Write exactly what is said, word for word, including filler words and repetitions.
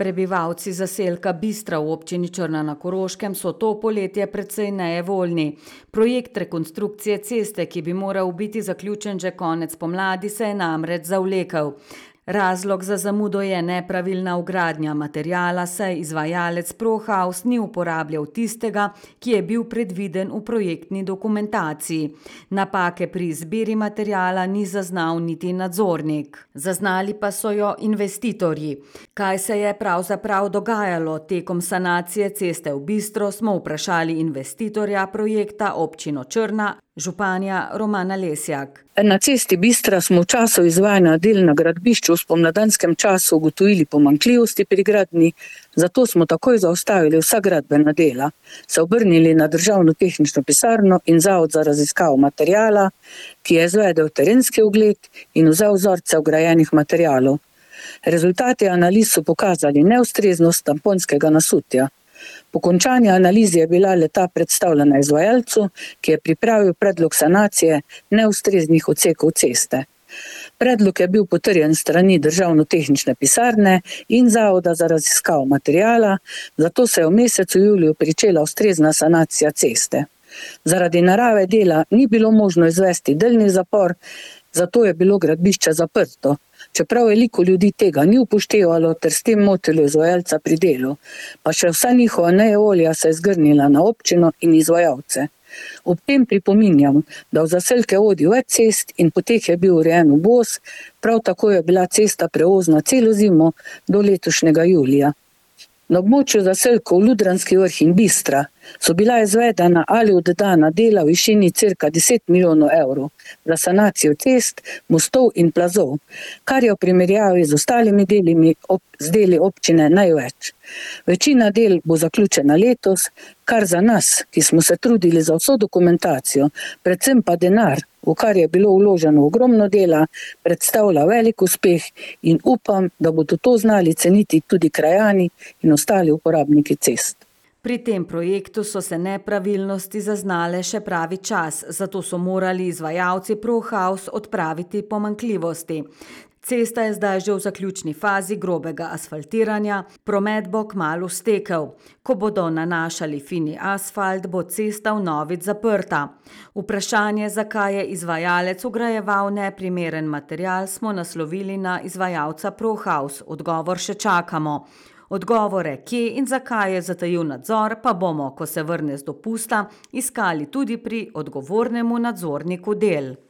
Prebivalci zaselka Bistra v občini Črna na Koroškem so to poletje precej nejevoljni. Projekt rekonstrukcije ceste, ki bi moral biti zaključen že konec pomladi, se je namreč zavlekel. Razlog za zamudo je nepravilna vgradnja materiala, saj izvajalec Prohaus ni uporabljal tistega, ki je bil predviden v projektni dokumentaciji. Napake pri izbiri materiala ni zaznal niti nadzornik. Zaznali pa so jo investitorji. Kaj se je pravzaprav dogajalo tekom sanacije ceste v Bistro, smo vprašali investitorja projekta občino Črna, županja Romana Lesjak. Na cesti Bistra smo v času izvajanja del na gradbišču v spomladanskem času ugotovili pomanjkljivosti pri gradnji, zato smo takoj zaustavili vsa gradbena dela, se obrnili na državno tehnično pisarno in Zavod za raziskavo materiala, ki je izvedel terenski ogled in vzel vzorce vgrajenih materialov. Rezultati analiz so pokazali neustreznost tamponskega nasutja. Po končanju analize je bila leta predstavljena izvajalcu, ki je pripravil predlog sanacije neustreznih odsekov ceste. Predlog je bil potrjen strani državno-tehnične pisarne in Zavoda za raziskavo materiala, zato se je v mesecu juliju pričela ustrezna sanacija ceste. Zaradi narave dela ni bilo možno izvesti delni zapor, zato je bilo gradbišče zaprto. Čeprav veliko ljudi tega ni upoštevalo ter s tem motilo izvajalca pri delu, pa še vsa njihova nejevolja se je zgrnila na občino in izvajalce. Ob tem pripominjam, da v zaselke vodi več cest in po teh je bil urejen uvoz, prav tako je bila cesta prevozna celo zimo do letošnjega julija. Na območju zaselkov Ludranski vrh in Bistra so bila izvedena ali oddana dela v višini cirka deset milijonov evrov za sanacijo cest, mostov in plazov, kar je v primerjavi z ostalimi delimi ob, z deli občine največ. Večina del bo zaključena letos, kar za nas, ki smo se trudili za vso dokumentacijo, predvsem pa denar, v kar je bilo vloženo ogromno dela, predstavlja velik uspeh in upam, da bodo to znali ceniti tudi krajani in ostali uporabniki cest. Pri tem projektu so se nepravilnosti zaznale še pravi čas, zato so morali izvajalci Prohaus odpraviti pomanjkljivosti. Cesta je zdaj že v zaključni fazi grobega asfaltiranja, promet bo kmalu stekel. Ko bodo nanašali fini asfalt, bo cesta vnovič zaprta. Vprašanje, zakaj je izvajalec vgrajeval neprimeren material, smo naslovili na izvajalca Prohaus. Odgovor še čakamo. Odgovore, kje in zakaj je zatajil nadzor, pa bomo, ko se vrne z dopusta, iskali tudi pri odgovornemu nadzorniku del.